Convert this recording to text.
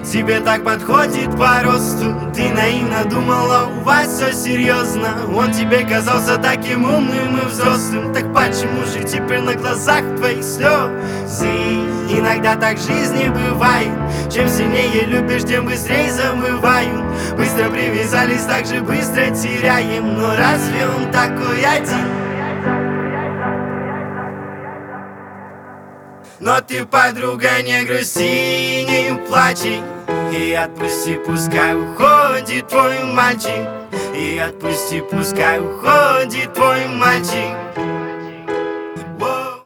тебе так подходит по росту. Ты наивно думала, у вас все серьезно. Он тебе казался таким умным и взрослым. Так почему же теперь на глазах твоих слезы? Иногда так в жизни бывает. Чем сильнее любишь, тем быстрее забывают. Быстро привязались, так же быстро теряем. Но разве он такой один? Но ты, подруга, не грусти, не плачь, и отпусти, пускай уходит твой мальчик. И отпусти, пускай уходит твой мальчик.